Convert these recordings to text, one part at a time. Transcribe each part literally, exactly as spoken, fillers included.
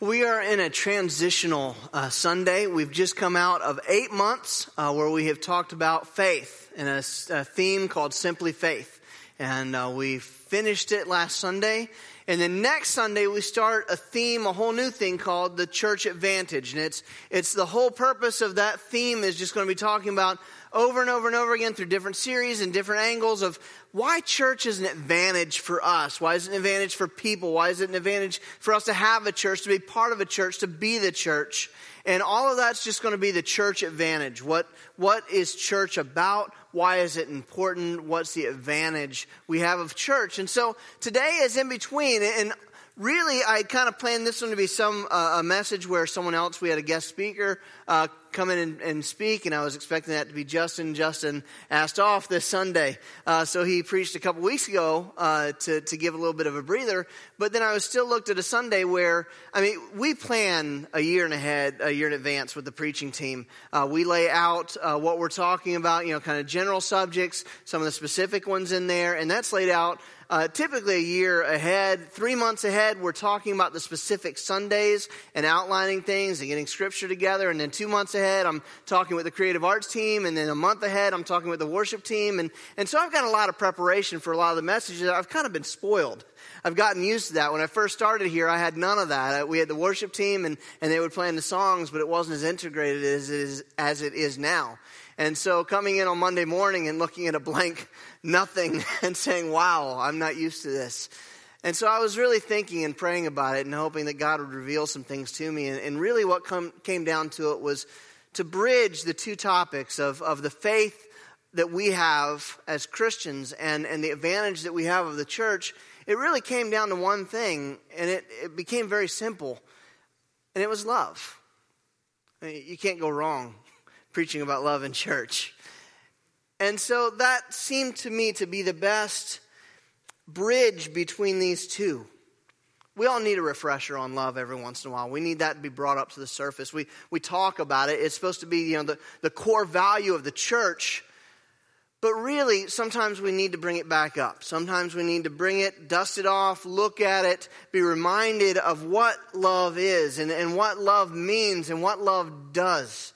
We are in a transitional uh, Sunday. We've just come out of eight months uh, where we have talked about faith and a, a theme called Simply Faith. And uh, we finished it last Sunday. And then next Sunday we start a theme, a whole new thing called the Church Advantage. And it's it's the whole purpose of that theme is just going to be talking about over and over and over again through different series and different angles of why church is an advantage for us. Why is it an advantage for people? Why is it an advantage for us to have a church, to be part of a church, to be the church? And all of that's just going to be the church advantage. What What is church about? Why is it important? What's the advantage we have of church? And so today is in between. And really, I kind of planned this one to be some uh, a message where someone else, we had a guest speaker uh, come in and, and speak, and I was expecting that to be Justin. Justin asked off this Sunday, uh, so he preached a couple weeks ago uh, to to give a little bit of a breather. But then I was still looked at a Sunday where, I mean, we plan a year and ahead, a year in advance with the preaching team. Uh, we lay out uh, what we're talking about, you know, kind of general subjects, some of the specific ones in there, and that's laid out Uh, typically a year ahead, three months ahead. We're talking about the specific Sundays and outlining things and getting scripture together. And then two months ahead, I'm talking with the creative arts team. And then a month ahead, I'm talking with the worship team. And, and so I've got a lot of preparation for a lot of the messages. I've kind of been spoiled. I've gotten used to that. When I first started here, I had none of that. We had the worship team and, and they would plan the songs, but it wasn't as integrated as it is, as it is now. And so coming in on Monday morning and looking at a blank nothing and saying, wow, I'm not used to this. And so I was really thinking and praying about it and hoping that God would reveal some things to me. And, and really what come, came down to it was to bridge the two topics of, of the faith that we have as Christians and, and the advantage that we have of the church. It really came down to one thing, and it, it became very simple, and it was love. I mean, you can't go wrong preaching about love in church. And so that seemed to me to be the best bridge between these two. We all need a refresher on love every once in a while. We need that to be brought up to the surface. We we talk about it. It's supposed to be, you know, the, the core value of the church. But really, sometimes we need to bring it back up. Sometimes we need to bring it, dust it off, look at it, be reminded of what love is and, and what love means and what love does.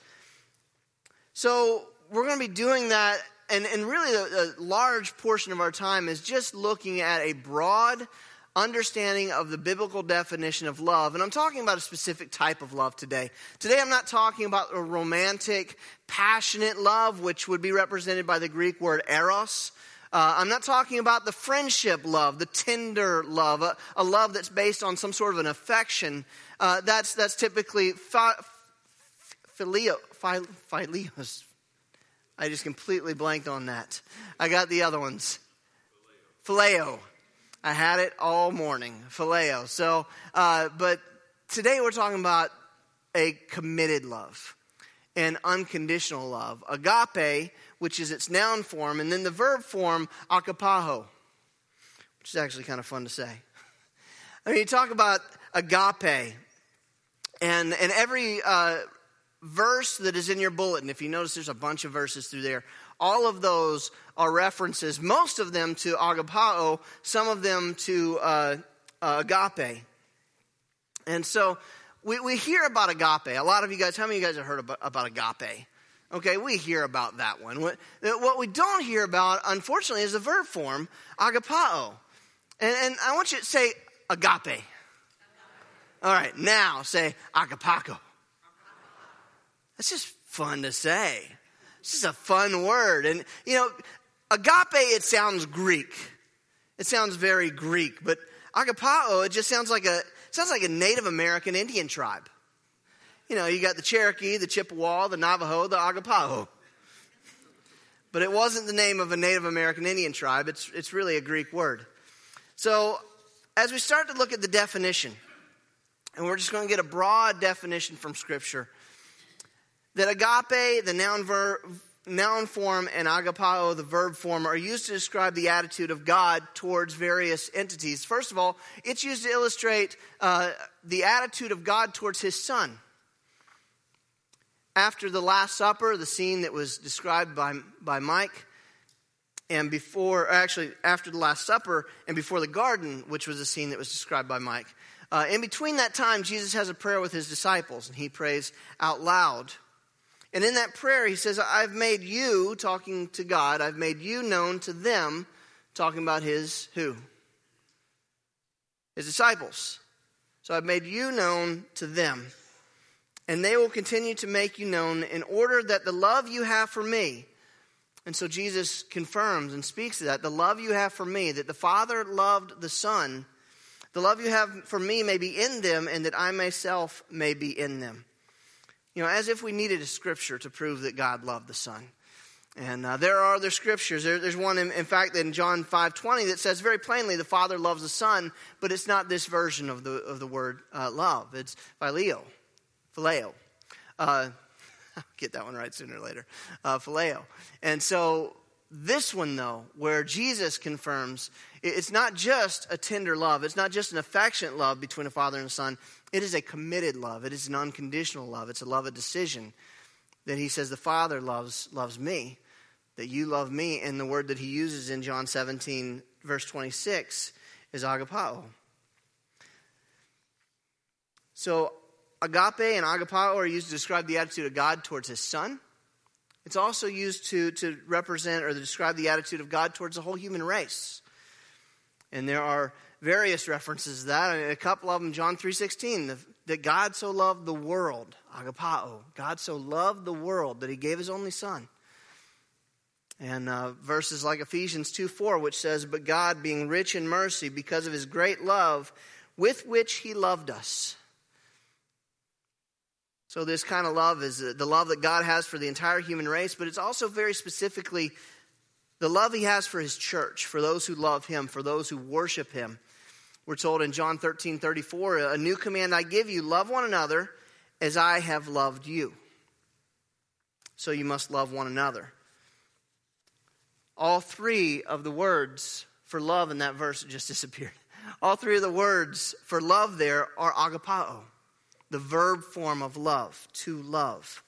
So we're going to be doing that, and, and really a, a large portion of our time is just looking at a broad understanding of the biblical definition of love. And I'm talking about a specific type of love today. Today I'm not talking about a romantic, passionate love, which would be represented by the Greek word eros. Uh, I'm not talking about the friendship love, the tender love, a, a love that's based on some sort of an affection. Uh, that's that's typically fi- phileo. Phileos. I just completely blanked on that. I got the other ones. Phileo. I had it all morning. Phileo. So, uh, but today we're talking about a committed love, an unconditional love. Agape, which is its noun form, and then the verb form, agapao, which is actually kind of fun to say. I mean, you talk about agape, and and every uh, verse that is in your bulletin, if you notice there's a bunch of verses through there, all of those are references, most of them to agapao, some of them to uh, uh, agape. And so we, we hear about agape. A lot of you guys, how many of you guys have heard about, about agape? Okay, we hear about that one. What, what we don't hear about, unfortunately, is the verb form, agapao. And, and I want you to say agape. All right, now say agapako. That's just fun to say. It's just a fun word. And, you know, agape, it sounds Greek. It sounds very Greek. But agapao, it just sounds like a sounds like a Native American Indian tribe. You know, you got the Cherokee, the Chippewa, the Navajo, the agapao. But it wasn't the name of a Native American Indian tribe. It's, it's really a Greek word. So as we start to look at the definition, and we're just going to get a broad definition from Scripture, that agape, the noun, ver, noun form, and agapao, the verb form, are used to describe the attitude of God towards various entities. First of all, it's used to illustrate uh, the attitude of God towards his Son. After the Last Supper, the scene that was described by, by Mike, and before, actually after the Last Supper and before the garden, which was a scene that was described by Mike, Uh, in between that time, Jesus has a prayer with his disciples, and he prays out loud. And in that prayer, he says, I've made you, talking to God, I've made you known to them, talking about his who? His disciples. So I've made you known to them. And they will continue to make you known in order that the love you have for me. And so Jesus confirms and speaks to that. The love you have for me, that the Father loved the Son. The love you have for me may be in them, and that I myself may be in them. You know, as if we needed a scripture to prove that God loved the Son. And uh, there are other scriptures. There, there's one, in, in fact, in John five twenty that says very plainly the Father loves the Son, but it's not this version of the of the word uh, love. It's phileo. Phileo. Uh, I'll get that one right sooner or later. Uh, phileo. And so this one, though, where Jesus confirms, it's not just a tender love. It's not just an affectionate love between a father and a son. It is a committed love. It is an unconditional love. It's a love of decision. That he says the Father loves loves me, that you love me. And the word that he uses in John seventeen, verse twenty-six, is agapao. So agape and agapao are used to describe the attitude of God towards his Son. It's also used to, to represent or to describe the attitude of God towards the whole human race. And there are various references to that. I mean, a couple of them, John three sixteen, the, that God so loved the world, agapao. God so loved the world that he gave his only Son. And uh, verses like Ephesians two four, which says, but God, being rich in mercy, because of his great love, with which he loved us. So this kind of love is the love that God has for the entire human race, but it's also very specifically the love he has for his church, for those who love him, for those who worship him. We're told in John thirteen thirty-four, a new command I give you, love one another as I have loved you. So you must love one another. All three of the words for love in that verse just disappeared. All three of the words for love there are agapao, the verb form of love, to love.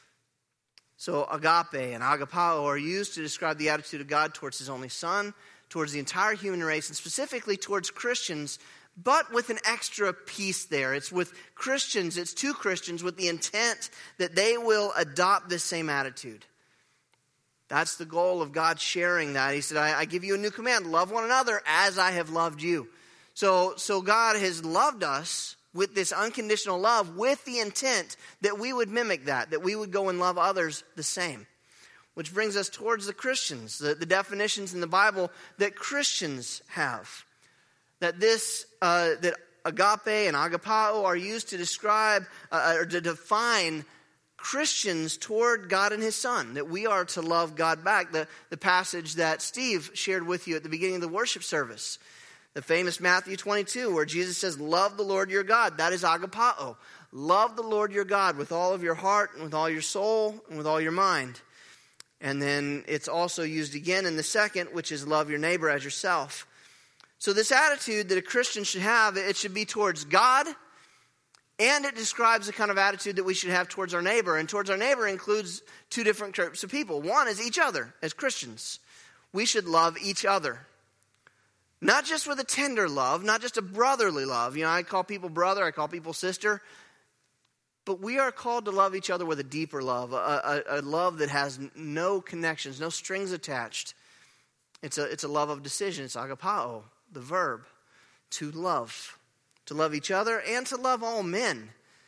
So agape and agapao are used to describe the attitude of God towards his only Son, towards the entire human race, and specifically towards Christians, but with an extra piece there. It's with Christians, it's to Christians with the intent that they will adopt this same attitude. That's the goal of God sharing that. He said, I, I give you a new command, love one another as I have loved you. So, so God has loved us with this unconditional love, with the intent that we would mimic that, that we would go and love others the same. Which brings us towards the Christians, the, the definitions in the Bible that Christians have. That this, uh, that agape and agapao are used to describe, uh, or to define Christians toward God and his Son. That we are to love God back. The, the passage that Steve shared with you at the beginning of the worship service. The famous Matthew twenty-two, where Jesus says, love the Lord your God. That is agapao. Love the Lord your God with all of your heart and with all your soul and with all your mind. And then it's also used again in the second, which is love your neighbor as yourself. So this attitude that a Christian should have, it should be towards God, and it describes the kind of attitude that we should have towards our neighbor. And towards our neighbor includes two different groups of people. One is each other as Christians. We should love each other. Not just with a tender love, not just a brotherly love. You know, I call people brother, I call people sister. But we are called to love each other with a deeper love, a, a, a love that has no connections, no strings attached. It's a, it's a love of decision. It's agapao, the verb, to love. To love each other and to love all men,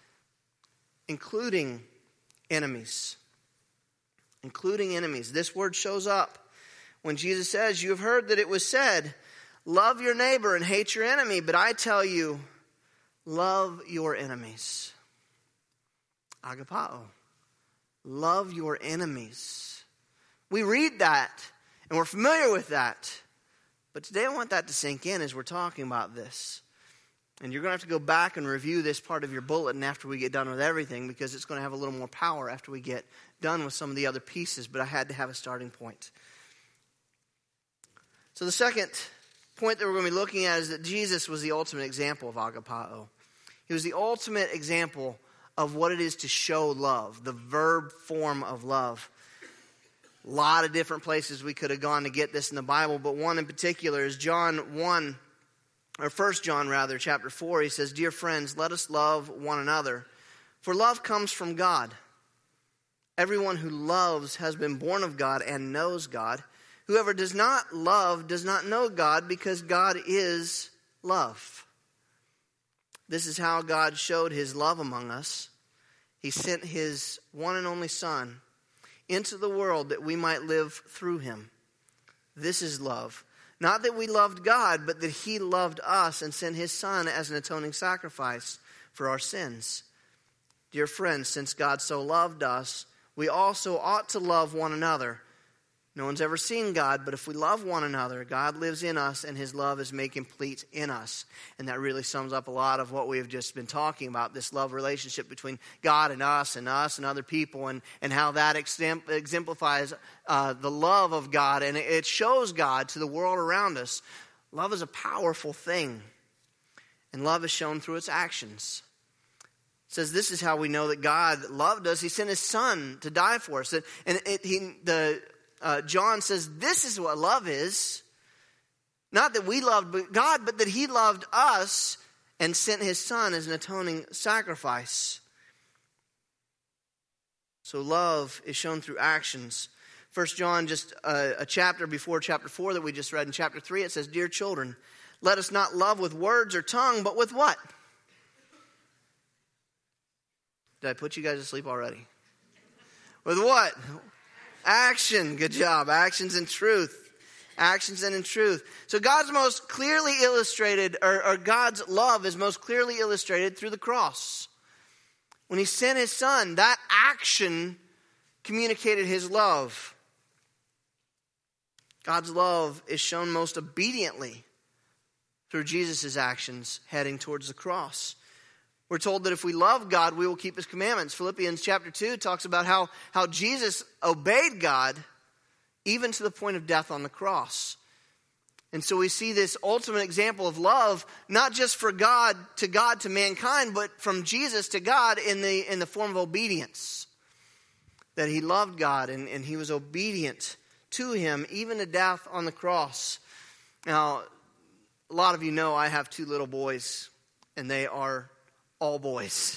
including enemies. Including enemies. This word shows up when Jesus says, you have heard that it was said, love your neighbor and hate your enemy, but I tell you, love your enemies. Agapao. Love your enemies. We read that, and we're familiar with that. But today I want that to sink in as we're talking about this. And you're going to have to go back and review this part of your bulletin after we get done with everything, because it's going to have a little more power after we get done with some of the other pieces. But I had to have a starting point. So the second point that we're going to be looking at is that Jesus was the ultimate example of agapao. He was the ultimate example of what it is to show love, the verb form of love. A lot of different places we could have gone to get this in the Bible, but one in particular is John one, or First John rather, chapter four, he says, "Dear friends, let us love one another, for love comes from God. Everyone who loves has been born of God and knows God. Whoever does not love does not know God, because God is love. This is how God showed his love among us. He sent his one and only Son into the world that we might live through him. This is love. Not that we loved God, but that he loved us and sent his Son as an atoning sacrifice for our sins. Dear friends, since God so loved us, we also ought to love one another. No one's ever seen God, but if we love one another, God lives in us and his love is made complete in us." And that really sums up a lot of what we've just been talking about, this love relationship between God and us and us and other people, and, and how that exemplifies uh, the love of God, and it shows God to the world around us. Love is a powerful thing, and love is shown through its actions. It says this is how we know that God loved us. He sent his Son to die for us. And it, he, the uh, John says this is what love is. Not that we loved God, but that he loved us and sent his Son as an atoning sacrifice. So love is shown through actions. First John, just a, a chapter before chapter four that we just read, in chapter three, it says, "Dear children, let us not love with words or tongue, but with" what? Did I put you guys to sleep already? With what? Action. Good job. Actions and truth. Actions and in truth. So God's most clearly illustrated, or, or God's love is most clearly illustrated through the cross. When he sent his Son, that action communicated his love. God's love is shown most obediently through Jesus' actions heading towards the cross. We're told that if we love God, we will keep his commandments. Philippians chapter two talks about how, how Jesus obeyed God even to the point of death on the cross. And so we see this ultimate example of love, not just for God to God to mankind, but from Jesus to God in the in the form of obedience. That he loved God and, and he was obedient to him, even to death on the cross. Now, a lot of you know I have two little boys, and they are all boys.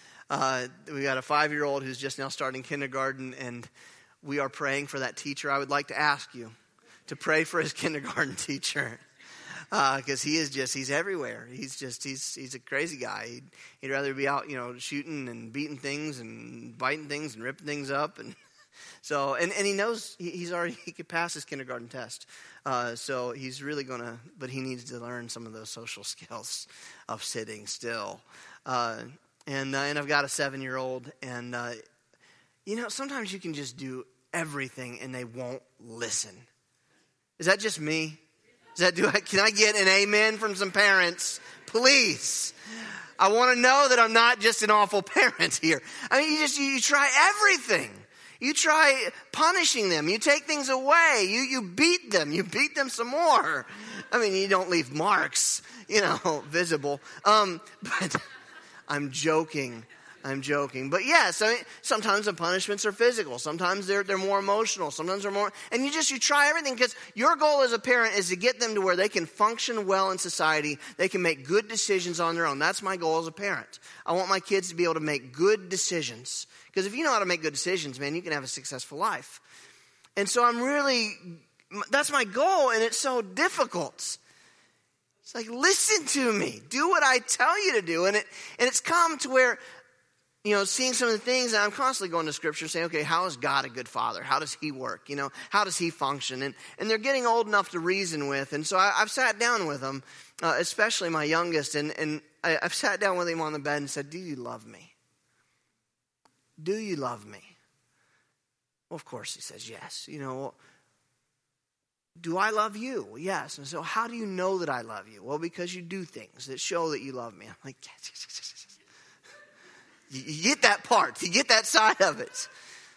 Uh, we got a five-year-old who's just now starting kindergarten, and we are praying for that teacher. I would like to ask you to pray for his kindergarten teacher, because uh, he is just, he's everywhere. He's just, he's he's a crazy guy. He'd, he'd rather be out, you know, shooting and beating things and biting things and ripping things up. And so, and, and he knows he, he's already, he could pass his kindergarten test. Uh, so he's really going to, but he needs to learn some of those social skills of sitting still. Uh, and, uh, and I've got a seven-year-old, and, uh, you know, sometimes you can just do everything and they won't listen. Is that just me? Is that, do I, can I get an amen from some parents? Please. I want to know that I'm not just an awful parent here. I mean, you just, you, you try everything. You try punishing them. You take things away. You, you beat them. You beat them some more. I mean, you don't leave marks, you know, visible. Um, but I'm joking. I'm joking. But yes, I mean, sometimes the punishments are physical. Sometimes they're they're more emotional. Sometimes they're more, and you just, you try everything, because your goal as a parent is to get them to where they can function well in society. They can make good decisions on their own. That's my goal as a parent. I want my kids to be able to make good decisions. Because if you know how to make good decisions, man, you can have a successful life. And so I'm really, that's my goal, and it's so difficult. It's like, listen to me. Do what I tell you to do. And it and it's come to where, you know, seeing some of the things, and I'm constantly going to Scripture saying, okay, how is God a good father? How does he work? You know, how does he function? And and they're getting old enough to reason with. And so I, I've sat down with them, uh, especially my youngest, and, and I, I've sat down with him on the bed and said, do you love me? Do you love me? Well, of course he says yes. You know, well, do I love you? Well, yes. And so how do you know that I love you? Well, because you do things that show that you love me. I'm like, yes, yes, yes, yes. You, you get that part. You get that side of it.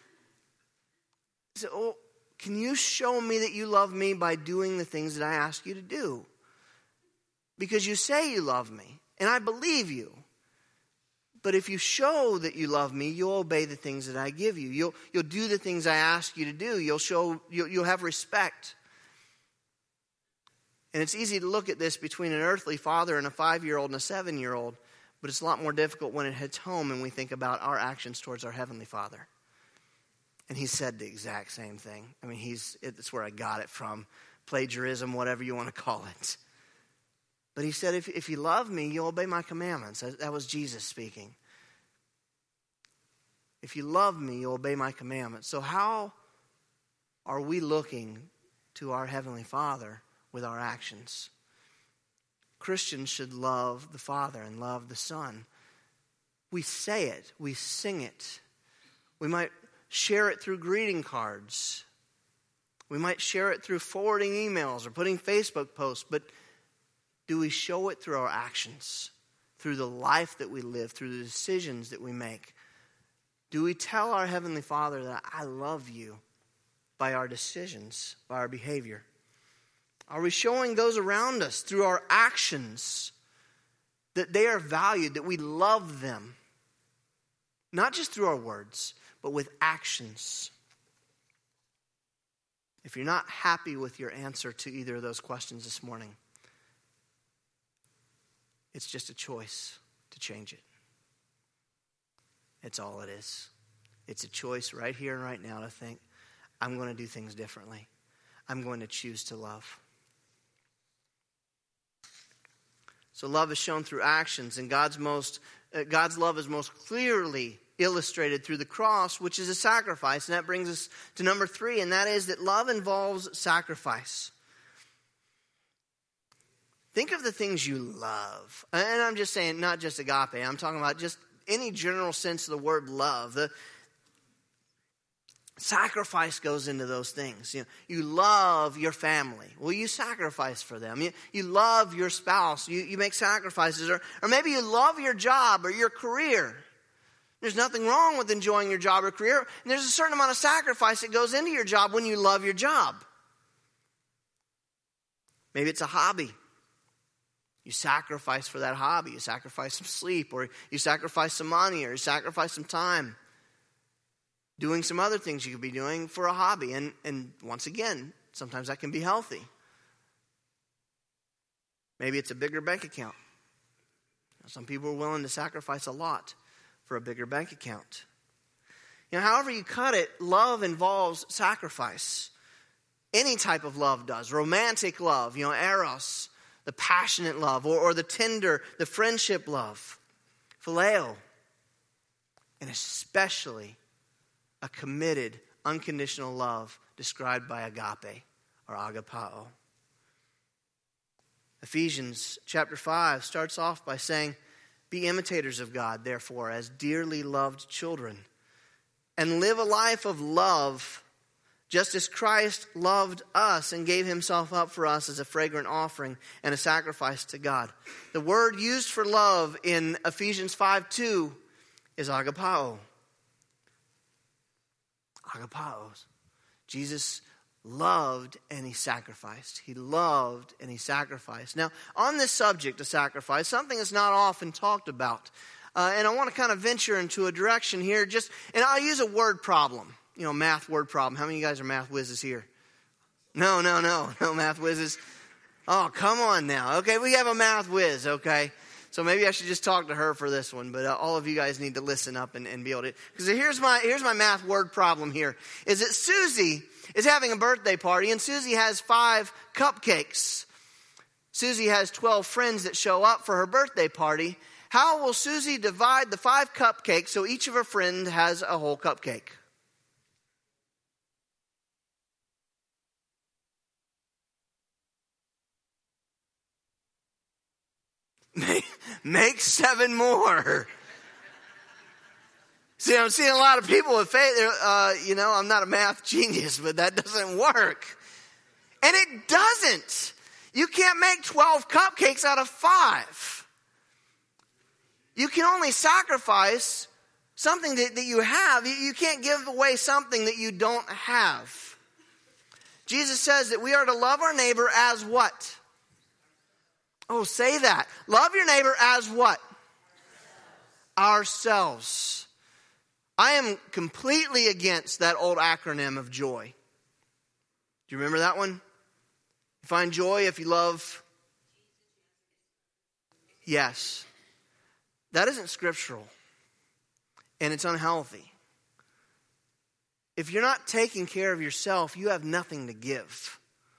So, well, can you show me that you love me by doing the things that I ask you to do? Because you say you love me, and I believe you. But if you show that you love me, you'll obey the things that I give you. You'll you'll do the things I ask you to do. You'll show you'll, you'll have respect. And it's easy to look at this between an earthly father and a five-year-old and a seven-year-old, but it's a lot more difficult when it hits home and we think about our actions towards our Heavenly Father. And he said the exact same thing. I mean, he's it's where I got it from. Plagiarism, whatever you want to call it. But he said, if, if you love me, you'll obey my commandments. That, that was Jesus speaking. If you love me, you'll obey my commandments. So how are we looking to our Heavenly Father with our actions? Christians should love the Father and love the Son. We say it. We sing it. We might share it through greeting cards. We might share it through forwarding emails or putting Facebook posts. But do we show it through our actions? Through the life that we live? Through the decisions that we make? Do we tell our Heavenly Father that I love you by our decisions, by our behavior? Are we showing those around us through our actions that they are valued, that we love them? Not just through our words, but with actions. If you're not happy with your answer to either of those questions this morning, it's just a choice to change it. It's all it is. It's a choice right here and right now to think, I'm going to do things differently. I'm going to choose to love. So love is shown through actions, and God's most uh, God's love is most clearly illustrated through the cross, which is a sacrifice. And that brings us to number three, and that is that love involves sacrifice. Think of the things you love. And I'm just saying, not just agape. I'm talking about just any general sense of the word love. The sacrifice goes into those things. You know, you love your family. Well, you sacrifice for them. You, you love your spouse. You, you make sacrifices. Or, or maybe you love your job or your career. There's nothing wrong with enjoying your job or career. And there's a certain amount of sacrifice that goes into your job when you love your job. Maybe it's a hobby. You sacrifice for that hobby. You sacrifice some sleep, or you sacrifice some money, or you sacrifice some time. Doing some other things you could be doing for a hobby. And, and once again, sometimes that can be healthy. Maybe it's a bigger bank account. Some people are willing to sacrifice a lot for a bigger bank account. You know, however you cut it, love involves sacrifice. Any type of love does. Romantic love, you know, eros, the passionate love, or, or the tender, the friendship love, phileo, and especially a committed, unconditional love described by agape or agapao. Ephesians chapter five starts off by saying, be imitators of God, therefore, as dearly loved children, and live a life of love, just as Christ loved us and gave himself up for us as a fragrant offering and a sacrifice to God. The word used for love in Ephesians five two is agapao. Agapaos. Jesus loved and he sacrificed. He loved and he sacrificed. Now, on this subject of sacrifice, something that's not often talked about, uh, and I want to kind of venture into a direction here, just, and I'll use a word problem, you know, math word problem. How many of you guys are math whizzes here? No, no, no, no math whizzes. Oh, come on now. Okay, we have a math whiz, okay? So maybe I should just talk to her for this one, but uh, all of you guys need to listen up and, and be able to. Because here's my here's my math word problem here, is that Susie is having a birthday party, and Susie has five cupcakes. Susie has twelve friends that show up for her birthday party. How will Susie divide the five cupcakes so each of her friends has a whole cupcake? Make seven more. See, I'm seeing a lot of people with faith. Uh, you know, I'm not a math genius, but that doesn't work. And it doesn't. You can't make twelve cupcakes out of five. You can only sacrifice something that, that you have. You, you can't give away something that you don't have. Jesus says that we are to love our neighbor as what? Oh, say that. Love your neighbor as what? Ourselves. Ourselves. I am completely against that old acronym of JOY. Do you remember that one? You find joy if you love? Yes. That isn't scriptural. And it's unhealthy. If you're not taking care of yourself, you have nothing to give.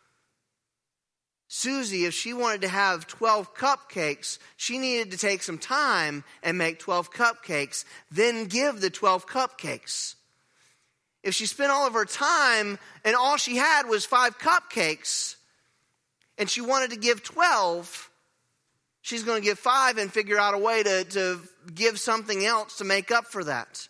Susie, if she wanted to have twelve cupcakes, she needed to take some time and make twelve cupcakes, then give the twelve cupcakes. If she spent all of her time and all she had was five cupcakes, and she wanted to give twelve, she's going to give five and figure out a way to, to give something else to make up for that.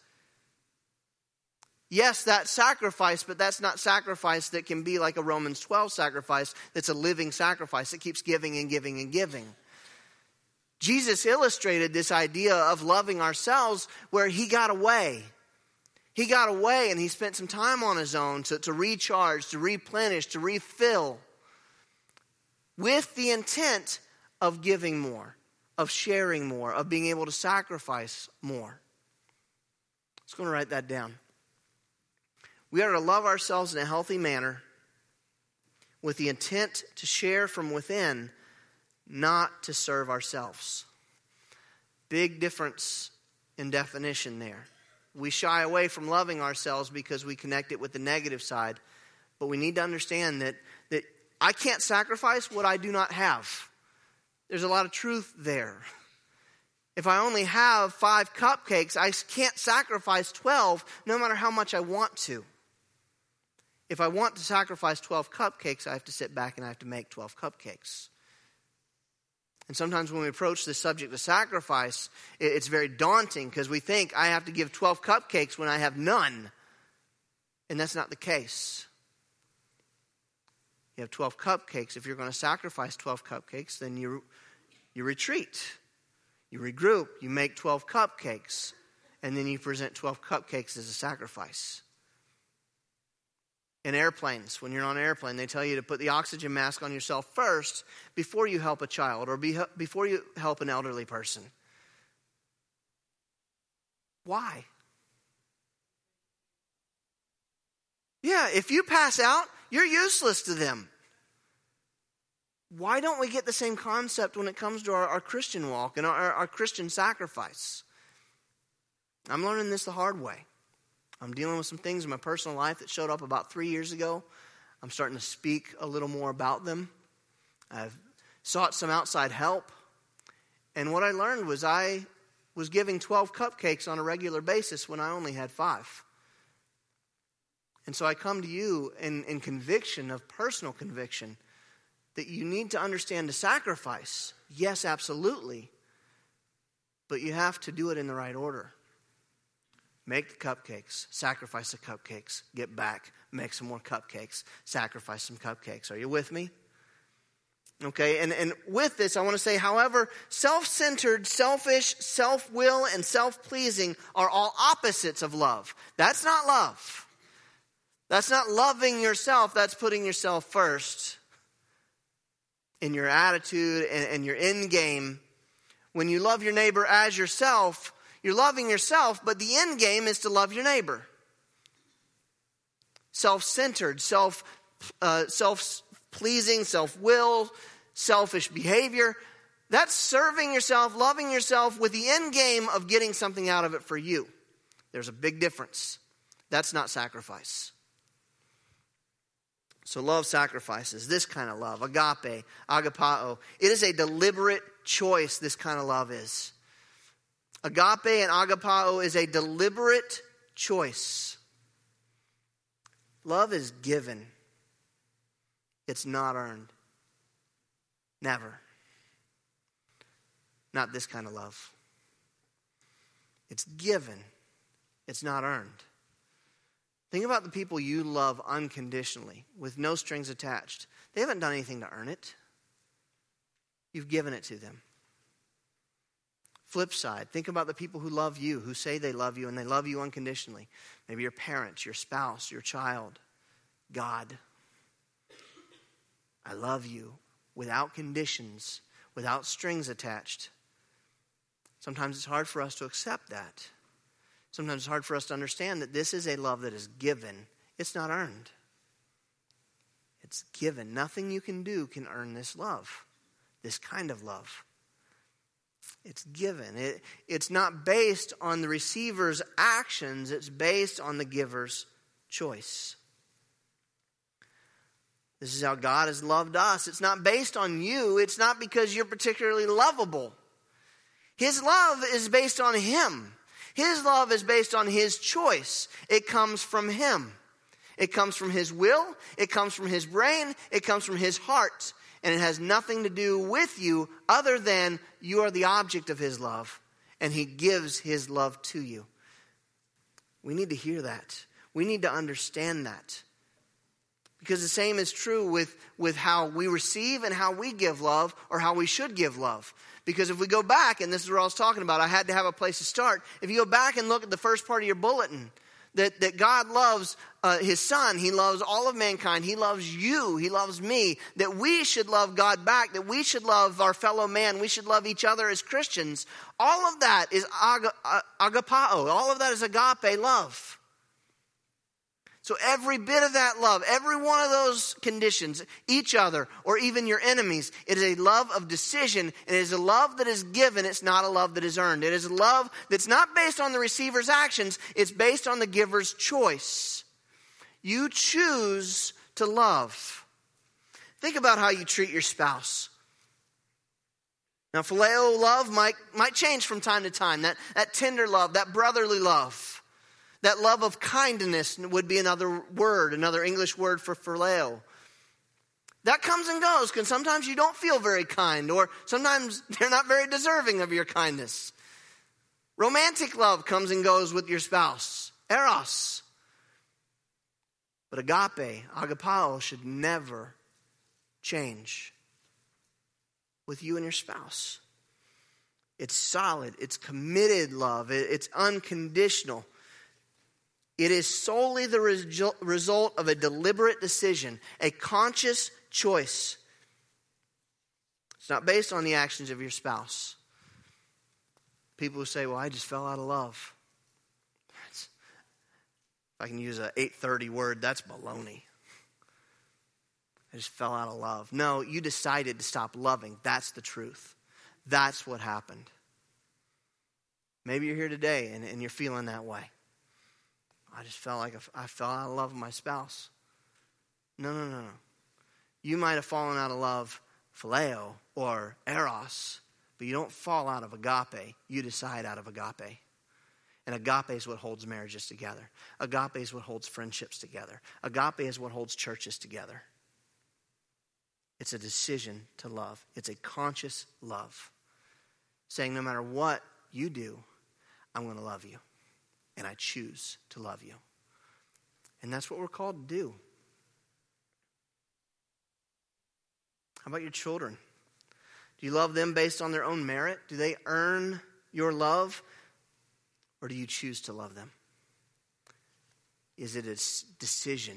Yes, that's sacrifice, but that's not sacrifice that can be like a Romans twelve sacrifice that's a living sacrifice that keeps giving and giving and giving. Jesus illustrated this idea of loving ourselves where he got away. He got away and he spent some time on his own to, to recharge, to replenish, to refill with the intent of giving more, of sharing more, of being able to sacrifice more. Let's go and write that down. We are to love ourselves in a healthy manner with the intent to share from within, not to serve ourselves. Big difference in definition there. We shy away from loving ourselves because we connect it with the negative side. But we need to understand that, that I can't sacrifice what I do not have. There's a lot of truth there. If I only have five cupcakes, I can't sacrifice twelve no matter how much I want to. If I want to sacrifice twelve cupcakes, I have to sit back and I have to make twelve cupcakes. And sometimes when we approach the subject of sacrifice, it's very daunting because we think I have to give twelve cupcakes when I have none. And that's not the case. You have twelve cupcakes. If you're going to sacrifice twelve cupcakes, then you, you retreat. You regroup. You make twelve cupcakes. And then you present twelve cupcakes as a sacrifice. In airplanes, when you're on an airplane, they tell you to put the oxygen mask on yourself first before you help a child or be, before you help an elderly person. Why? Yeah, if you pass out, you're useless to them. Why don't we get the same concept when it comes to our, our Christian walk and our, our Christian sacrifice? I'm learning this the hard way. I'm dealing with some things in my personal life that showed up about three years ago. I'm starting to speak a little more about them. I've sought some outside help. And what I learned was I was giving twelve cupcakes on a regular basis when I only had five. And so I come to you in, in conviction of personal conviction that you need to understand the sacrifice. Yes, absolutely. But you have to do it in the right order. Make the cupcakes, sacrifice the cupcakes, get back, make some more cupcakes, sacrifice some cupcakes. Are you with me? Okay, and, and with this, I want to say, however, self-centered, selfish, self-will, and self-pleasing are all opposites of love. That's not love. That's not loving yourself. That's putting yourself first in your attitude and, and your end game. When you love your neighbor as yourself, you're loving yourself, but the end game is to love your neighbor. Self-centered, self, uh, self-pleasing, self-will, selfish behavior. That's serving yourself, loving yourself with the end game of getting something out of it for you. There's a big difference. That's not sacrifice. So love sacrifices. This kind of love, agape, agapao. It is a deliberate choice, this kind of love is. Agape and agapao is a deliberate choice. Love is given. It's not earned. Never. Not this kind of love. It's given. It's not earned. Think about the people you love unconditionally, with no strings attached. They haven't done anything to earn it. You've given it to them. Flip side, think about the people who love you, who say they love you, and they love you unconditionally. Maybe your parents, your spouse, your child, God. I love you without conditions, without strings attached. Sometimes it's hard for us to accept that. Sometimes it's hard for us to understand that this is a love that is given. It's not earned. It's It's given. Nothing you can do can earn this love, this kind of love. It's given. It, it's not based on the receiver's actions. It's based on the giver's choice. This is how God has loved us. It's not based on you. It's not because you're particularly lovable. His love is based on Him. His love is based on His choice. It comes from Him. It comes from His will. It comes from His brain. It comes from His heart. And it has nothing to do with you other than you are the object of His love. And He gives His love to you. We need to hear that. We need to understand that. Because the same is true with, with how we receive and how we give love, or how we should give love. Because if we go back, and this is what I was talking about, I had to have a place to start. If you go back and look at the first part of your bulletin, that, that God loves uh, His Son. He loves all of mankind. He loves you. He loves me. That we should love God back. That we should love our fellow man. We should love each other as Christians. All of that is ag- agapao. All of that is agape love. So every bit of that love, every one of those conditions, each other, or even your enemies, it is a love of decision. It is a love that is given. It's not a love that is earned. It is a love that's not based on the receiver's actions. It's based on the giver's choice. You choose to love. Think about how you treat your spouse. Now, phileo love might, might change from time to time. That, that tender love, that brotherly love. That love of kindness would be another word, another English word for phileo. That comes and goes, because sometimes you don't feel very kind, or sometimes they're not very deserving of your kindness. Romantic love comes and goes with your spouse, eros. But agape, agapao, should never change with you and your spouse. It's solid, it's committed love, it's unconditional. It is solely the result of a deliberate decision, a conscious choice. It's not based on the actions of your spouse. People who say, well, I just fell out of love. That's, if I can use an eight thirty word, that's baloney. I just fell out of love. No, you decided to stop loving. That's the truth. That's what happened. Maybe you're here today and, and you're feeling that way. I just felt like I fell out of love with my spouse. No, no, no, no. You might have fallen out of love, phileo or eros, but you don't fall out of agape. You decide out of agape. And agape is what holds marriages together. Agape is what holds friendships together. Agape is what holds churches together. It's a decision to love. It's a conscious love. Saying no matter what you do, I'm going to love you. And I choose to love you. And that's what we're called to do. How about your children? Do you love them based on their own merit? Do they earn your love? Or do you choose to love them? Is it a decision?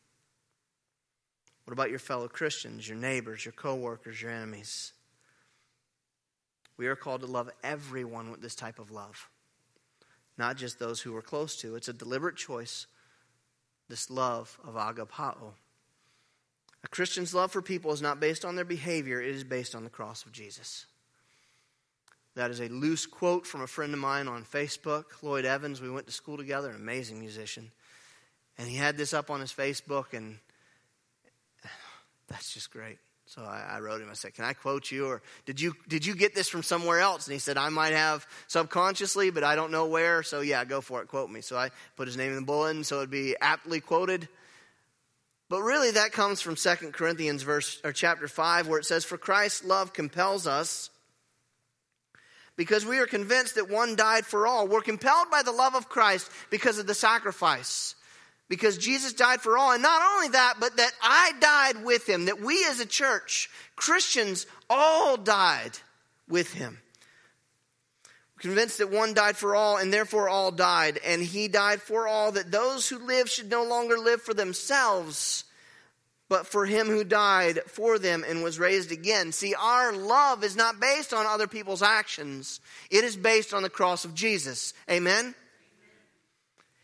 What about your fellow Christians, your neighbors, your co-workers, your enemies? We are called to love everyone with this type of love. Not just those who we're close to. It's a deliberate choice, this love of agapao. A Christian's love for people is not based on their behavior. It is based on the cross of Jesus. That is a loose quote from a friend of mine on Facebook, Lloyd Evans. We went to school together, an amazing musician. And he had this up on his Facebook, and that's just great. So I, I wrote him, I said, can I quote you? Or did you did you get this from somewhere else? And he said, I might have subconsciously, but I don't know where. So yeah, go for it, quote me. So I put his name in the bulletin so it would be aptly quoted. But really that comes from Second Corinthians verse or chapter five, where it says, for Christ's love compels us, because we are convinced that one died for all. We're compelled by the love of Christ because of the sacrifice. Because Jesus died for all. And not only that, but that I died with him. That we as a church, Christians, all died with him. We're convinced that one died for all, and therefore all died. And he died for all, that those who live should no longer live for themselves, but for him who died for them and was raised again. See, our love is not based on other people's actions. It is based on the cross of Jesus. Amen?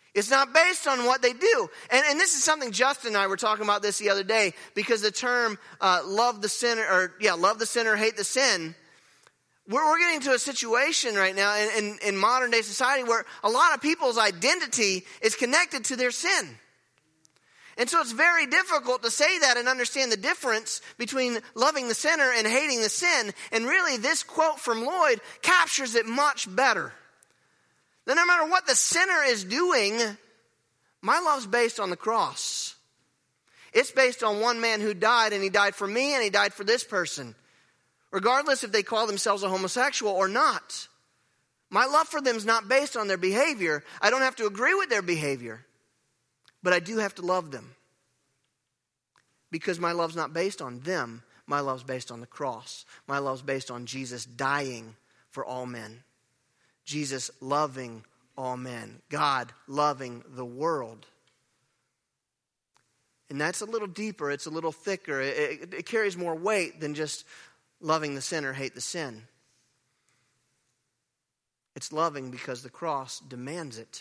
It's not based on what they do. And, and this is something Justin and I were talking about this the other day, because the term uh, love the sinner, or yeah, love the sinner, hate the sin. We're, we're getting to a situation right now in, in, in modern day society where a lot of people's identity is connected to their sin. And so it's very difficult to say that and understand the difference between loving the sinner and hating the sin. And really, this quote from Lloyd captures it much better. That no matter what the sinner is doing, my love's based on the cross. It's based on one man who died, and he died for me, and he died for this person. Regardless if they call themselves a homosexual or not. My love for them is not based on their behavior. I don't have to agree with their behavior. But I do have to love them. Because my love's not based on them. My love's based on the cross. My love's based on Jesus dying for all men. Jesus loving all men. God loving the world. And that's a little deeper. It's a little thicker. It, it, it carries more weight than just loving the sinner, hate the sin. It's loving because the cross demands it.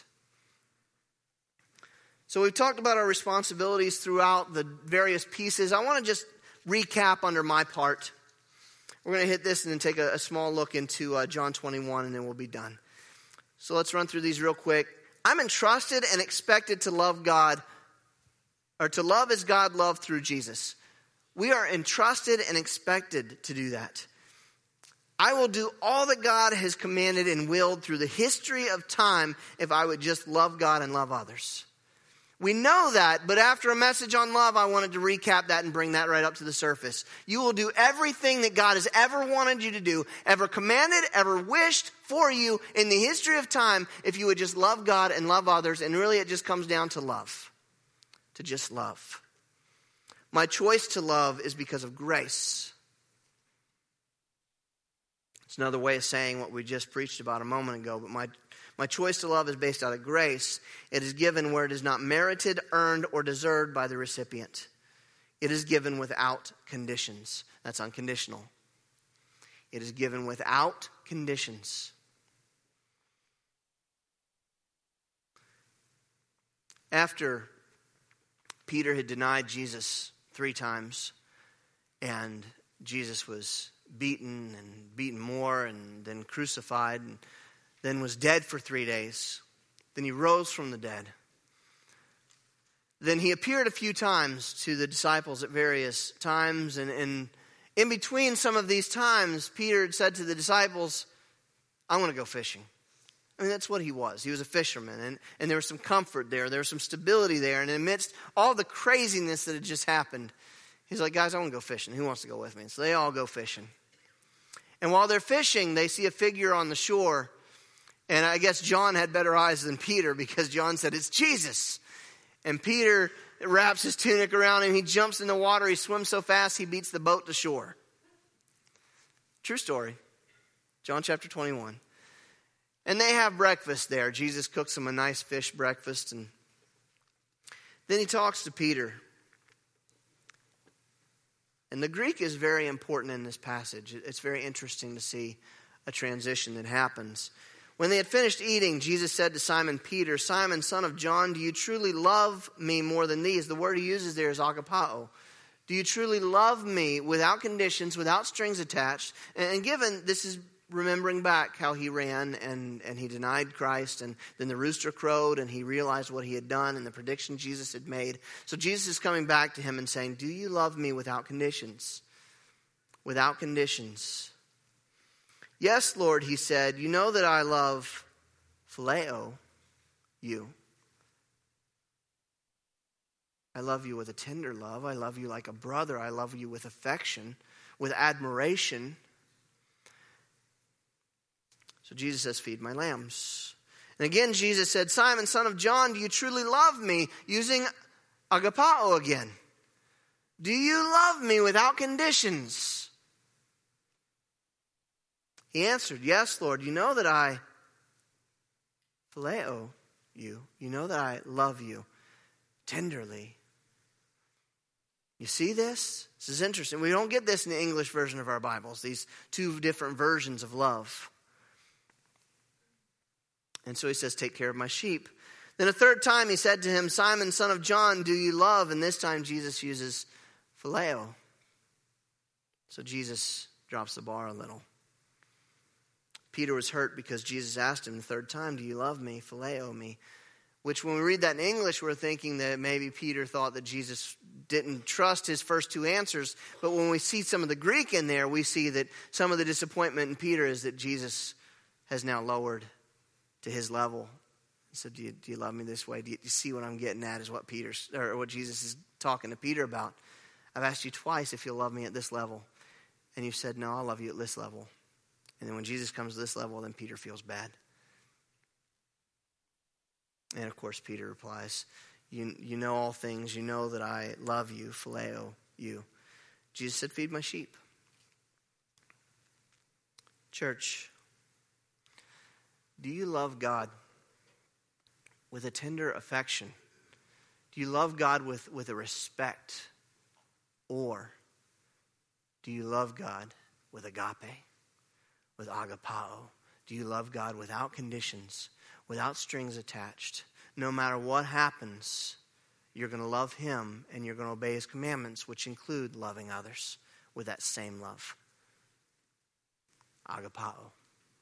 So we've talked about our responsibilities throughout the various pieces. I want to just recap under my part. We're going to hit this and then take a, a small look into uh, John twenty-one, and then we'll be done. So let's run through these real quick. I'm entrusted and expected to love God, or to love as God loved through Jesus. We are entrusted and expected to do that. I will do all that God has commanded and willed through the history of time if I would just love God and love others. We know that, but after a message on love, I wanted to recap that and bring that right up to the surface. You will do everything that God has ever wanted you to do, ever commanded, ever wished for you in the history of time if you would just love God and love others. And really it just comes down to love. To just love. My choice to love is because of grace. It's another way of saying what we just preached about a moment ago, but my My choice to love is based out of grace. It is given where it is not merited, earned, or deserved by the recipient. It is given without conditions. That's unconditional. It is given without conditions. After Peter had denied Jesus three times, and Jesus was beaten and beaten more and then crucified and then was dead for three days. Then he rose from the dead. Then he appeared a few times to the disciples at various times. And, and in between some of these times, Peter had said to the disciples, I want to go fishing. I mean, that's what he was. He was a fisherman. And, and there was some comfort there. There was some stability there. And amidst all the craziness that had just happened, he's like, guys, I want to go fishing. Who wants to go with me? So they all go fishing. And while they're fishing, they see a figure on the shore. And I guess John had better eyes than Peter, because John said, it's Jesus. And Peter wraps his tunic around him. He jumps in the water. He swims so fast, he beats the boat to shore. True story. John chapter twenty-one. And they have breakfast there. Jesus cooks them a nice fish breakfast. And then he talks to Peter. And the Greek is very important in this passage. It's very interesting to see a transition that happens. When they had finished eating, Jesus said to Simon Peter, Simon, son of John, do you truly love me more than these? The word he uses there is agapao. Do you truly love me without conditions, without strings attached? And given, this is remembering back how he ran and, and he denied Christ, and then the rooster crowed and he realized what he had done and the prediction Jesus had made. So Jesus is coming back to him and saying, do you love me without conditions? Without conditions. Yes, Lord, he said, you know that I love phileo, you. I love you with a tender love. I love you like a brother. I love you with affection, with admiration. So Jesus says, feed my lambs. And again, Jesus said, Simon, son of John, do you truly love me? Using agapao again. Do you love me without conditions? He answered, yes, Lord, you know that I phileo you. You know that I love you tenderly. You see this? This is interesting. We don't get this in the English version of our Bibles, these two different versions of love. And so he says, take care of my sheep. Then a third time he said to him, Simon, son of John, do you love? And this time Jesus uses phileo. So Jesus drops the bar a little. Peter was hurt because Jesus asked him the third time, do you love me? Phileo me. Which when we read that in English, we're thinking that maybe Peter thought that Jesus didn't trust his first two answers. But when we see some of the Greek in there, we see that some of the disappointment in Peter is that Jesus has now lowered to his level. He said, do you, do you love me this way? Do you, do you see what I'm getting at is what Peter's, or what Jesus is talking to Peter about. I've asked you twice if you'll love me at this level. And you said, no, I'll love you at this level. And then when Jesus comes to this level, then Peter feels bad. And of course, Peter replies, you, you know all things. You know that I love you, phileo you. Jesus said, feed my sheep. Church, do you love God with a tender affection? Do you love God with, with a respect? Or do you love God with agape, with agapao? Do you love God without conditions, without strings attached? No matter what happens, you're going to love him and you're going to obey his commandments, which include loving others with that same love. Agapao.